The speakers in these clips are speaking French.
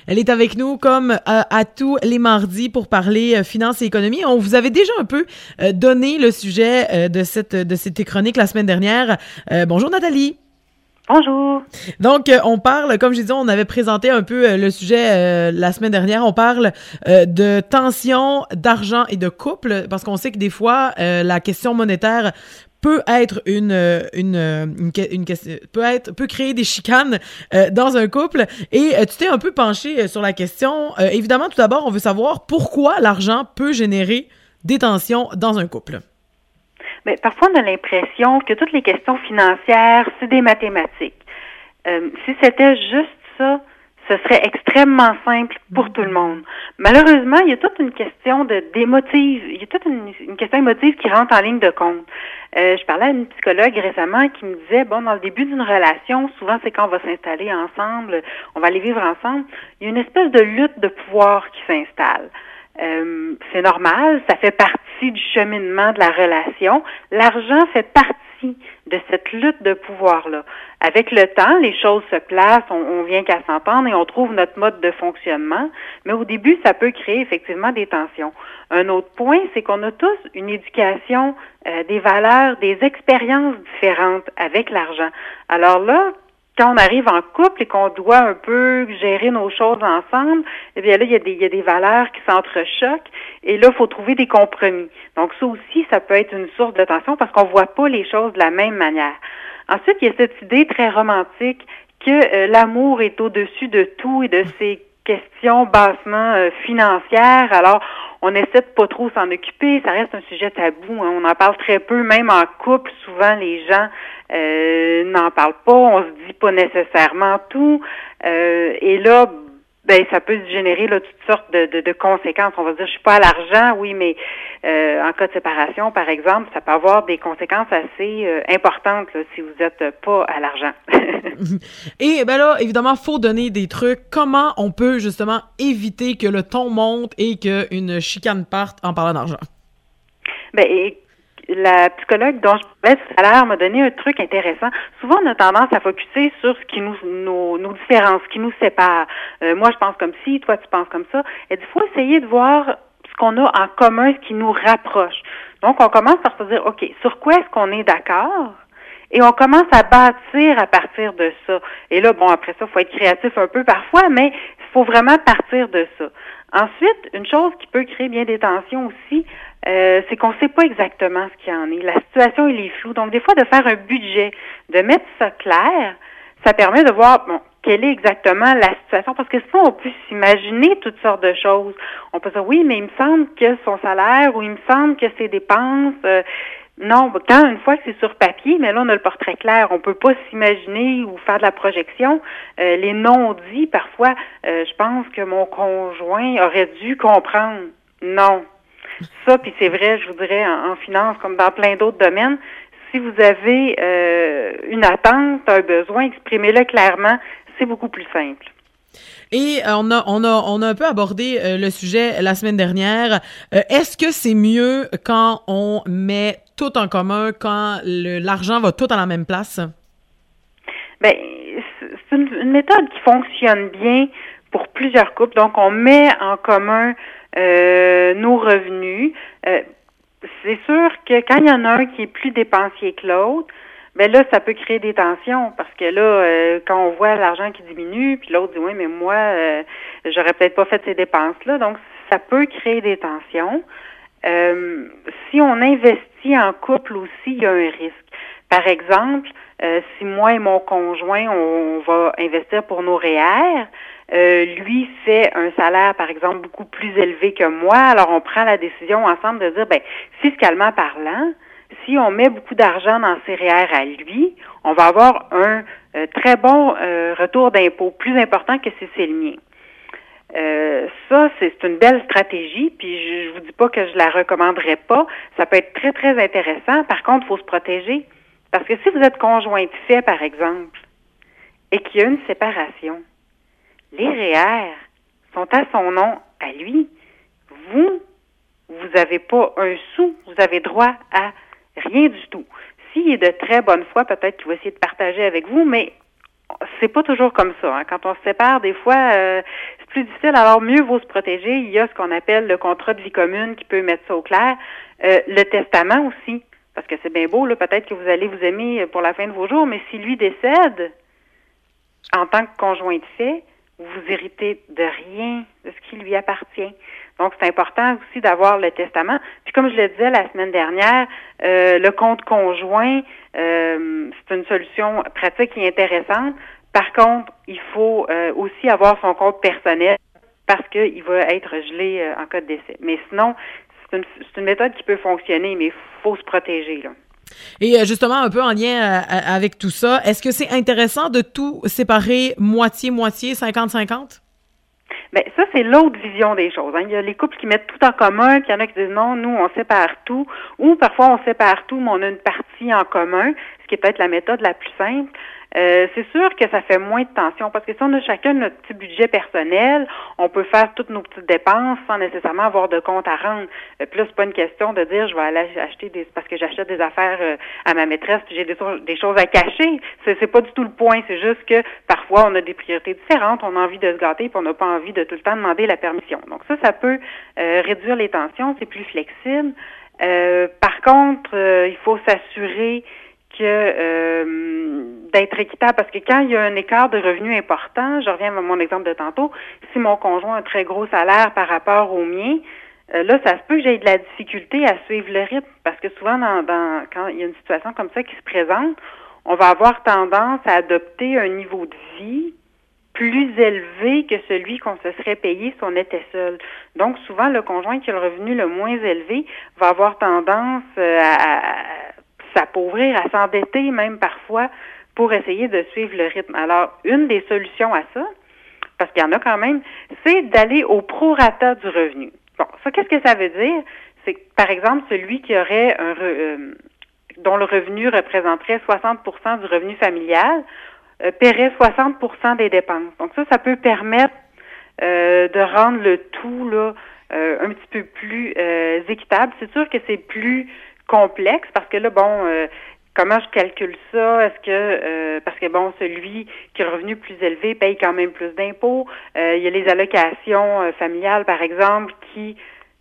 Elle est avec nous comme à tous les mardis pour parler finances et économie. On vous avait déjà un peu donné le sujet de cette chronique la semaine dernière. Bonjour Nathalie. Bonjour. Donc, on parle, comme j'ai dit, on avait présenté un peu le sujet la semaine dernière. On parle de tension, d'argent et de couple, parce qu'on sait que des fois, la question monétaire peut être peut créer des chicanes dans un couple. Et tu t'es un peu penché sur la question. Évidemment, tout d'abord, on veut savoir pourquoi l'argent peut générer des tensions dans un couple. Mais parfois, on a l'impression que toutes les questions financières, c'est des mathématiques. Si c'était juste ça, ce serait extrêmement simple pour tout le monde. Malheureusement, il y a toute une question d'émotive. Il y a toute une question émotive qui rentre en ligne de compte. Je parlais à une psychologue récemment qui me disait, bon, dans le début d'une relation, souvent c'est quand on va s'installer ensemble, on va aller vivre ensemble, il y a une espèce de lutte de pouvoir qui s'installe. C'est normal, ça fait partie du cheminement de la relation. L'argent fait partie de cette lutte de pouvoir-là. Avec le temps, les choses se placent, on vient qu'à s'entendre et on trouve notre mode de fonctionnement, mais au début, ça peut créer effectivement des tensions. Un autre point, c'est qu'on a tous une éducation, des valeurs, des expériences différentes avec l'argent. Alors là, quand on arrive en couple et qu'on doit un peu gérer nos choses ensemble, eh bien là, il y a des valeurs qui s'entrechoquent et là, il faut trouver des compromis. Donc ça aussi, ça peut être une source de tension parce qu'on voit pas les choses de la même manière. Ensuite, il y a cette idée très romantique que l'amour est au-dessus de tout et de ces questions bassement financières. Alors, on essaie de pas trop s'en occuper, ça reste un sujet tabou, hein. On en parle très peu, même en couple, souvent les gens n'en parlent pas, on se dit pas nécessairement tout, et là, ben ça peut générer là toutes sortes de conséquences. On va dire, je suis pas à l'argent, oui, mais en cas de séparation, par exemple, ça peut avoir des conséquences assez importantes là, si vous êtes pas à l'argent. Et ben là, évidemment, faut donner des trucs. Comment on peut justement éviter que le ton monte et qu'une chicane parte en parlant d'argent? Ben, la psychologue dont je parlais tout à l'heure m'a donné un truc intéressant. Souvent, on a tendance à focusser sur ce qui nos différences, ce qui nous sépare. Moi, je pense comme ci, toi, tu penses comme ça. Et il faut essayer de voir ce qu'on a en commun, ce qui nous rapproche. Donc, on commence par se dire, OK, sur quoi est-ce qu'on est d'accord? Et on commence à bâtir à partir de ça. Et là, bon, après ça, il faut être créatif un peu parfois, mais il faut vraiment partir de ça. Ensuite, une chose qui peut créer bien des tensions aussi, c'est qu'on ne sait pas exactement ce qu'il y en est. La situation, elle est floue. Donc, des fois, de faire un budget, de mettre ça clair, ça permet de voir, bon, quelle est exactement la situation. Parce que sinon, on peut s'imaginer toutes sortes de choses. On peut dire, oui, mais il me semble que son salaire ou il me semble que ses dépenses... non, quand une fois que c'est sur papier, mais là, on a le portrait clair. On peut pas s'imaginer ou faire de la projection. Les non-dits, parfois, je pense que mon conjoint aurait dû comprendre. Non. Ça, puis c'est vrai, je vous dirais, en finance, comme dans plein d'autres domaines, si vous avez une attente, un besoin, exprimez-le clairement, c'est beaucoup plus simple. Et on a un peu abordé le sujet la semaine dernière. Est-ce que c'est mieux quand on met tout en commun, quand l'argent va tout à la même place? Ben, c'est une méthode qui fonctionne bien pour plusieurs couples. Donc, on met en commun nos revenus. C'est sûr que quand il y en a un qui est plus dépensier que l'autre, ben là, ça peut créer des tensions parce que là, quand on voit l'argent qui diminue, puis l'autre dit oui, mais moi, j'aurais peut-être pas fait ces dépenses-là. Donc, ça peut créer des tensions. Si on investit en couple aussi, il y a un risque. Par exemple, si moi et mon conjoint, on va investir pour nos REER, lui fait un salaire, par exemple, beaucoup plus élevé que moi, alors on prend la décision ensemble de dire, ben, fiscalement parlant, si on met beaucoup d'argent dans ses REER à lui, on va avoir un très bon retour d'impôt, plus important que si c'est le mien. Ça, c'est une belle stratégie, puis je vous dis pas que je la recommanderais pas. Ça peut être très, très intéressant. Par contre, il faut se protéger. Parce que si vous êtes conjoint de fait, par exemple, et qu'il y a une séparation, les REER sont à son nom, à lui. Vous avez pas un sou, vous avez droit à rien du tout. S'il est de très bonne foi, peut-être qu'il va essayer de partager avec vous, mais c'est pas toujours comme ça. Hein. Quand on se sépare, des fois, c'est plus difficile. Alors, mieux vaut se protéger. Il y a ce qu'on appelle le contrat de vie commune qui peut mettre ça au clair. Le testament aussi. Parce que c'est bien beau, là, peut-être que vous allez vous aimer pour la fin de vos jours, mais si lui décède, en tant que conjoint de fait, vous héritez de rien de ce qui lui appartient. Donc, c'est important aussi d'avoir le testament. Puis, comme je le disais la semaine dernière, le compte conjoint, c'est une solution pratique et intéressante. Par contre, il faut aussi avoir son compte personnel parce qu'il va être gelé en cas de décès. Mais sinon, c'est une méthode qui peut fonctionner, mais il faut se protéger, là. Et justement, un peu en lien avec tout ça, est-ce que c'est intéressant de tout séparer moitié-moitié, 50-50? Bien, ça, c'est l'autre vision des choses. Hein. Il y a les couples qui mettent tout en commun, puis il y en a qui disent non, nous, on sépare tout. Ou parfois, on sépare tout, mais on a une partie en commun, ce qui est peut-être la méthode la plus simple. C'est sûr que ça fait moins de tension parce que si on a chacun notre petit budget personnel, on peut faire toutes nos petites dépenses sans nécessairement avoir de compte à rendre. Puis là, c'est pas une question de dire je vais aller acheter parce que j'achète des affaires à ma maîtresse puis j'ai des choses à cacher. C'est pas du tout le point. C'est juste que parfois on a des priorités différentes, on a envie de se gâter puis on n'a pas envie de tout le temps demander la permission. Donc ça peut réduire les tensions, c'est plus flexible. Par contre, il faut s'assurer que d'être équitable, parce que quand il y a un écart de revenus important, je reviens à mon exemple de tantôt, si mon conjoint a un très gros salaire par rapport au mien, là, ça se peut que j'aie de la difficulté à suivre le rythme, parce que souvent, quand il y a une situation comme ça qui se présente, on va avoir tendance à adopter un niveau de vie plus élevé que celui qu'on se serait payé si on était seul. Donc, souvent, le conjoint qui a le revenu le moins élevé va avoir tendance à s'appauvrir, à s'endetter même parfois pour essayer de suivre le rythme. Alors, une des solutions à ça, parce qu'il y en a quand même, c'est d'aller au prorata du revenu. Bon, ça, qu'est-ce que ça veut dire? C'est que, par exemple, celui qui aurait dont le revenu représenterait 60% du revenu familial, paierait 60% des dépenses. Donc ça peut permettre de rendre le tout là un petit peu plus équitable. C'est sûr que c'est plus complexe parce que là, comment je calcule ça? Est-ce que parce que celui qui a un revenu plus élevé paye quand même plus d'impôts. Il y a les allocations familiales, par exemple, qui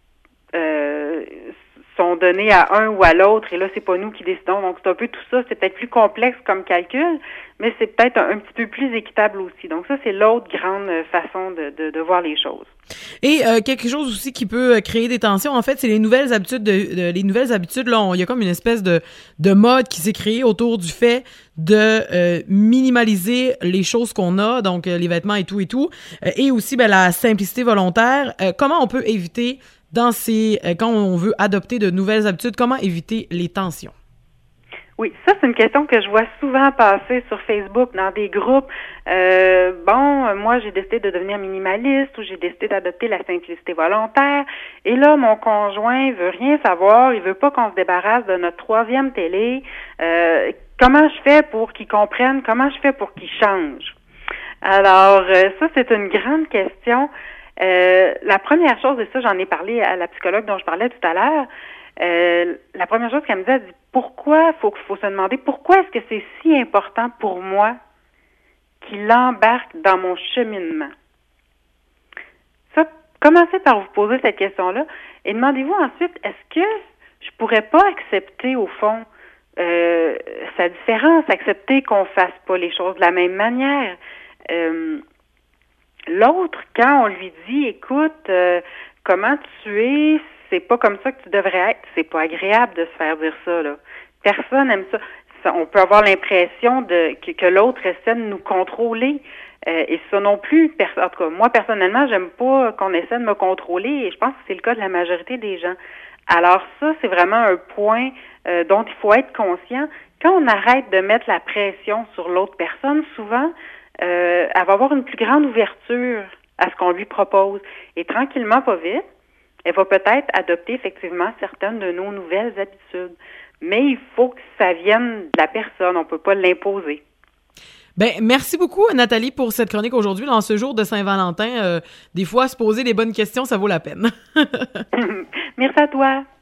sont données à un ou à l'autre, et là, c'est pas nous qui décidons. Donc, c'est un peu tout ça. C'est peut-être plus complexe comme calcul, mais c'est peut-être un petit peu plus équitable aussi. Donc, ça, c'est l'autre grande façon de voir les choses. Et quelque chose aussi qui peut créer des tensions, en fait, c'est les nouvelles habitudes. Les nouvelles habitudes, là, il y a comme une espèce de mode qui s'est créé autour du fait de minimaliser les choses qu'on a, donc les vêtements et tout, et aussi la simplicité volontaire. Comment on peut éviter quand on veut adopter de nouvelles habitudes, comment éviter les tensions? Oui, ça, c'est une question que je vois souvent passer sur Facebook dans des groupes. Moi, j'ai décidé de devenir minimaliste ou j'ai décidé d'adopter la simplicité volontaire. Et là, mon conjoint veut rien savoir. Il veut pas qu'on se débarrasse de notre 3e télé. Comment je fais pour qu'il comprenne? Comment je fais pour qu'il change? Alors, ça, c'est une grande question. La première chose, et ça, j'en ai parlé à la psychologue dont je parlais tout à l'heure, la première chose qu'elle me dit, elle dit pourquoi, faut se demander pourquoi est-ce que c'est si important pour moi qu'il embarque dans mon cheminement. Ça, commencez par vous poser cette question-là et demandez-vous ensuite, est-ce que je pourrais pas accepter au fond sa différence, accepter qu'on fasse pas les choses de la même manière. L'autre, quand on lui dit, écoute, comment tu es, c'est pas comme ça que tu devrais être, c'est pas agréable de se faire dire ça, là. Personne aime ça. On peut avoir l'impression que l'autre essaie de nous contrôler. Et ça non plus, en tout cas, moi, personnellement, j'aime pas qu'on essaie de me contrôler et je pense que c'est le cas de la majorité des gens. Alors ça, c'est vraiment un point dont il faut être conscient. Quand on arrête de mettre la pression sur l'autre personne, souvent, elle va avoir une plus grande ouverture à ce qu'on lui propose. Et tranquillement, pas vite, elle va peut-être adopter effectivement certaines de nos nouvelles habitudes. Mais il faut que ça vienne de la personne, on peut pas l'imposer. Merci beaucoup, Nathalie, pour cette chronique aujourd'hui. En ce jour de Saint-Valentin, des fois, se poser les bonnes questions, ça vaut la peine. Merci à toi.